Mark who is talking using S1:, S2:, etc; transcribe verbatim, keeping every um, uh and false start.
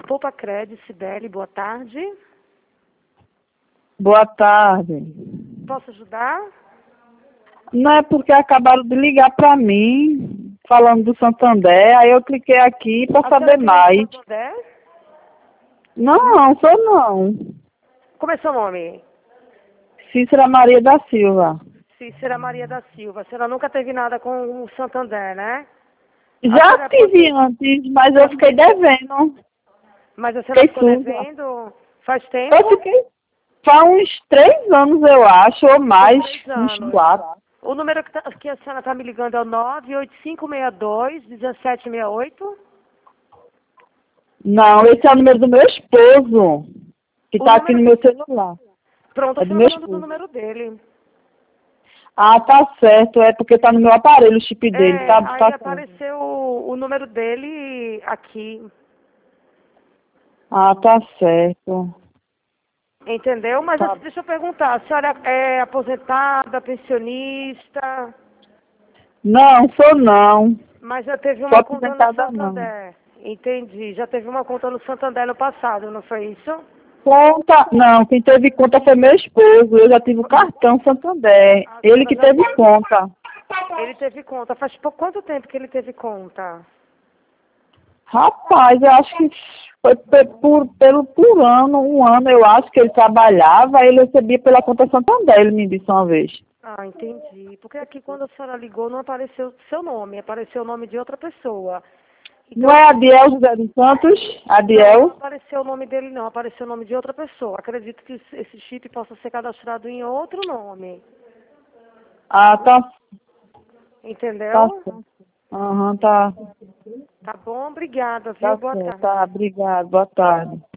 S1: Poupa Crédito, Cibele, boa tarde.
S2: Boa tarde.
S1: Posso ajudar?
S2: Não é porque acabaram de ligar para mim, falando do Santander, aí eu cliquei aqui para
S1: A
S2: saber
S1: senhora
S2: mais.
S1: é do Santander?
S2: Não, sou não.
S1: Como é seu nome?
S2: Cícera Maria da Silva.
S1: Cícera Maria da Silva. A senhora nunca teve nada com o Santander, né? A
S2: Já
S1: senhora é
S2: tive
S1: aposen-
S2: antes, mas eu fiquei devendo.
S1: Mas a senhora
S2: Fiquei
S1: ficou
S2: surda.
S1: devendo faz tempo?
S2: Eu fiquei faz uns três anos, eu acho, ou mais,
S1: Três
S2: uns
S1: anos.
S2: quatro.
S1: O número que, tá- que a senhora está me ligando é o nove oito cinco seis dois, um sete seis oito.
S2: Não, esse é o número do meu esposo, que
S1: O
S2: está aqui no
S1: número...
S2: meu celular.
S1: Pronto, a
S2: É do
S1: senhora
S2: meu
S1: está falando do
S2: esposo.
S1: número dele.
S2: Ah, tá certo, é porque tá no meu aparelho o chip dele,
S1: É,
S2: tá,
S1: aí
S2: tá certo.
S1: apareceu o, o número dele aqui.
S2: Ah, tá certo.
S1: Entendeu? Mas
S2: Tá.
S1: assim, deixa eu perguntar, a senhora é aposentada, pensionista,
S2: Não, sou não.
S1: mas já teve
S2: Sou
S1: uma conta no
S2: aposentada não.
S1: Santander. Entendi. Já teve uma conta no Santander no passado, não foi isso?
S2: Conta, não, quem teve conta foi meu esposo. Eu já tive o cartão Santander.
S1: A
S2: Ele
S1: senhora
S2: que
S1: já...
S2: teve conta.
S1: Ele teve conta. Faz por quanto tempo que ele teve conta?
S2: Rapaz, eu acho que foi pe- por, pelo, por ano, um ano eu acho que ele trabalhava, ele recebia pela conta Santander, ele me disse uma vez.
S1: Ah, entendi. Porque aqui quando a senhora ligou não apareceu seu nome, apareceu o nome de outra pessoa.
S2: Não
S1: Então,
S2: é Adiel José dos Santos?
S1: não, não
S2: Adiel?
S1: apareceu o nome dele não, apareceu o nome de outra pessoa. Acredito que esse chip possa ser cadastrado em outro nome.
S2: Ah, tá, tá
S1: Entendeu?
S2: certo. Aham, tá,
S1: Tá bom, obrigada, viu?
S2: tá
S1: Boa
S2: certo.
S1: tarde.
S2: Tá, obrigado, boa tarde.